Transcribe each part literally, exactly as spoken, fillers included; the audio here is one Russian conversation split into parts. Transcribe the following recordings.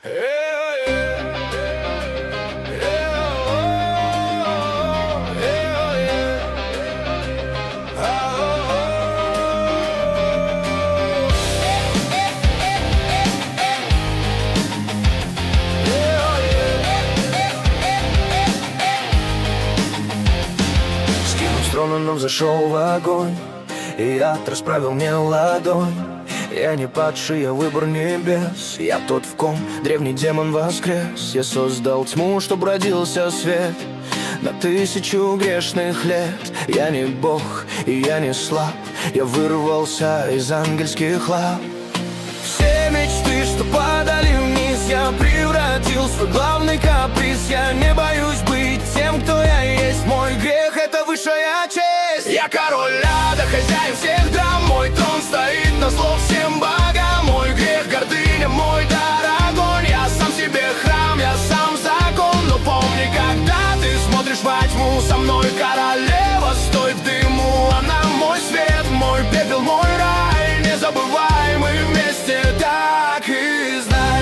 Струном зашел в огонь, и ад расправил мне ладонь. Я не падший, я выбор небес. Я тот, в ком древний демон воскрес. Я создал тьму, чтоб родился свет на тысячу грешных лет. Я не бог, и я не слаб. Я вырвался из ангельских лап. Все мечты, что падали вниз, я превратил в свой главный каприз. Я не боюсь быть тем, кто я есть. Мой грех — это высшая честь. Я король ада, хозяин всех драм. Мой трон стоит на зло всем богам. Мой грех — гордыня, мой дар — огонь. Я сам себе храм, я сам закон. Но помни, когда ты смотришь во тьму, со мной королева, стой в дыму. Она мой свет, мой пепел, мой рай. Не забывай, мы вместе, так и знай.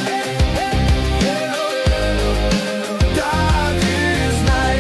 Так и знай.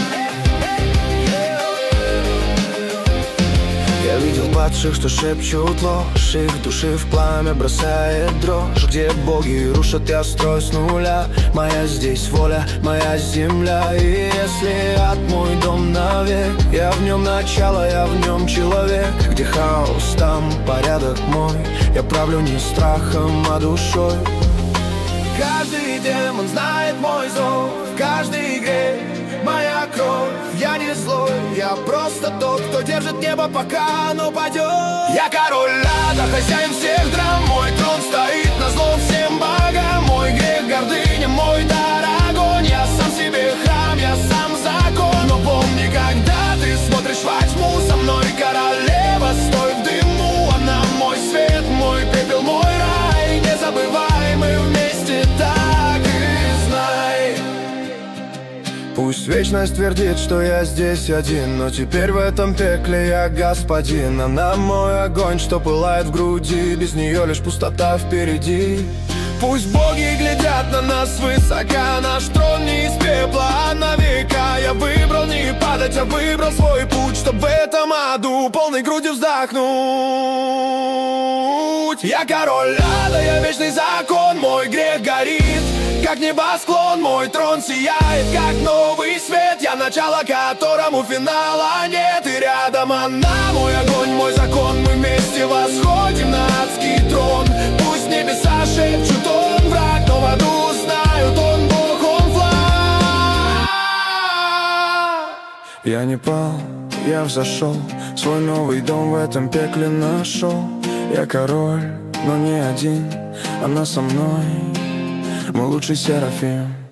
Я видел падших, что шепчут ложь. Их души в пламя бросает дрожь. Где боги рушат, я строю с нуля. Моя здесь воля, моя земля. И если ад мой дом навек, я в нем начало, я в нем человек. Где хаос, там порядок мой. Я правлю не страхом, а душой. Каждый демон знает мой зов, каждый грех моя кровь. Я не злой, я просто тот, кто держит небо, пока оно падет. Я король ада, хозяин всех драм. Мой трон стоит на зло всем богам. Мой грех — гордыня, мой дар — огонь. Я сам себе храм, я сам закон. Но помни, когда ты смотришь во тьму, со мной королева, стой в дыму. Она мой свет, мой пепел, мой рай. Не забывай, мы вместе, так и знай. Пусть вечность твердит, что я здесь один, но теперь в этом пекле я господин. Она мой огонь, что пылает в груди. Без нее лишь пустота впереди. Пусть боги глядят на нас свысока. Наш трон не из пепла, а на века. Я выбрал не падать, а выбрал свой путь, чтоб в этом аду полной грудью вздохнуть. Я король ада, я вечный закон. Мой грех горит, как небосклон. Мой трон сияет, как новый свет. Я начало, которому финала нет. И рядом она, мой огонь, мой закон. Мы вместе восходим на адский трон. Пусть небеса шепчут, он враг, но в аду знают, он бог, он флаг. Я не пал, я взошел, свой новый дом в этом пекле нашел. Я король, но не один, она со мной, мой лучший серафим.